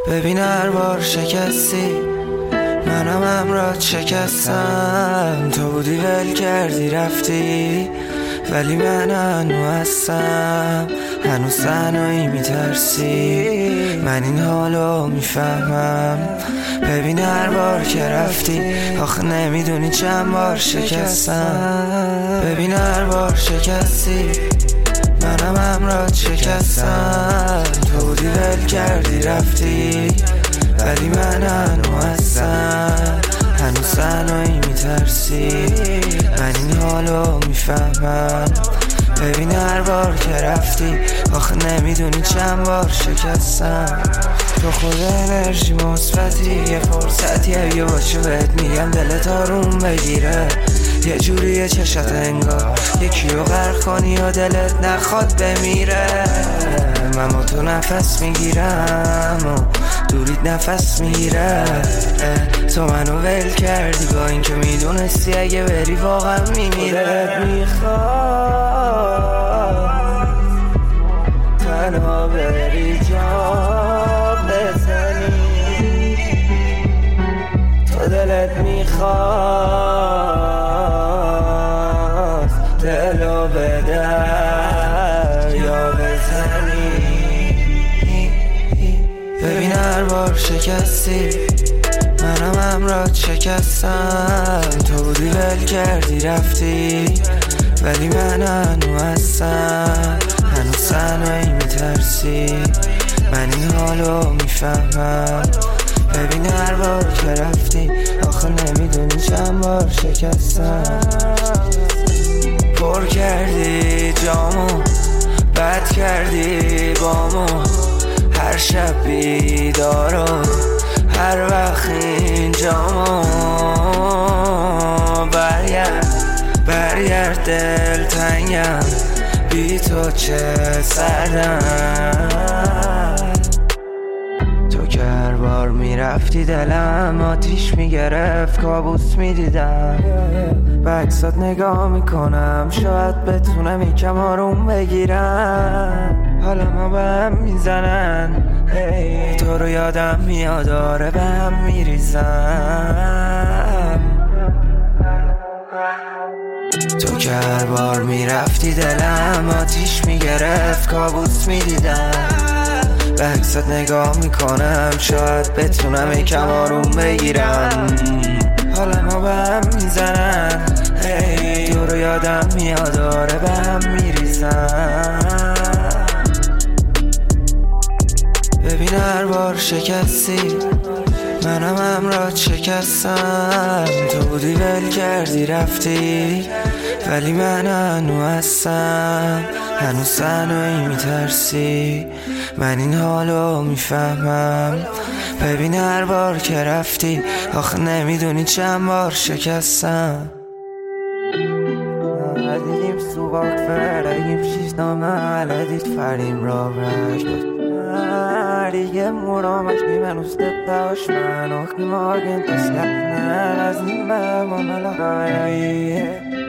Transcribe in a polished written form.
ببین هر بار شکستی منم همراهت شکستم. تو بودی ول کردی رفتی ولی من هنو هستم، هنوز تنهایی میترسی، من این حالو میفهمم. ببین هر بار که رفتی آخه نمیدونی چند بار شکستم. ببین هر بار شکستی منم همراهت شکستم. تو بودی ول کردی رفتی ولی من هنو هستم، هنوز تنهایی میترسی، من این حالو میفهمم. ببین هر بار که رفتی آخه نمیدونی چند بار شکستم. تو خود انرژی مثبتی، یه فرصتیه یه باشو بهت میگم دلت آروم بگیره. یه جوریه چشات انگار یکیو غرق کنی و دلت نخواد بمیره. من با تو نفس میگیرم و دوریت نفس میگیره. تو منو ول کردی با این که میدونستی اگه بری واقعا میمیره. میخواد تنها بری جا بزنی، تو دلت میخواد دلو به دریا بزنی. ببین هر بار شکستی منم همراهت شکستم. تو بودی ول کردی رفتی ولی من هنو هستم، هنوز تنهایی میترسی، من این حالو میفهمم. ببین هر بار که رفتی آخه نمیدونی چند بار شکستم. پر کردی جامو، بد کردی بامو، هر شب بیدارو، هر وقت اینجامو. برگرد دل تنگم، بی تو چه سردم. تو که هر بار میرفتی دلم آتیش میگرفت، کابوس میدیدم. به عکسات نگاه میکنم شاید بتونم یکم آروم بگیرم. حالا ما به هم میزنن، تو رو یادم میاد آره به هم میریزم. تو که هر بار میرفتی دلم آتیش میگرفت، کابوس میدیدم. به عکسات نگاه میکنم شاید بتونم یکم آروم بگیرم. حالا ما به هم میزنن، تو رو یادم میاد آره به هم میریزم. ببین هر بار شکستی منم همراهت شکستم. تو بودی ول کردی رفتی ولی من هنو هستم، هنوز تنهایی میترسی، من این حالو میفهمم. ببین هر بار که رفتی آخه نمیدونی چند بار شکستم. دیدیم سوباک فرگیم شیشنامه علدید فریم را رشت دیگه مرامش بیمن استت داشت من اخی ماگن تسلق نل از این بمام الهایی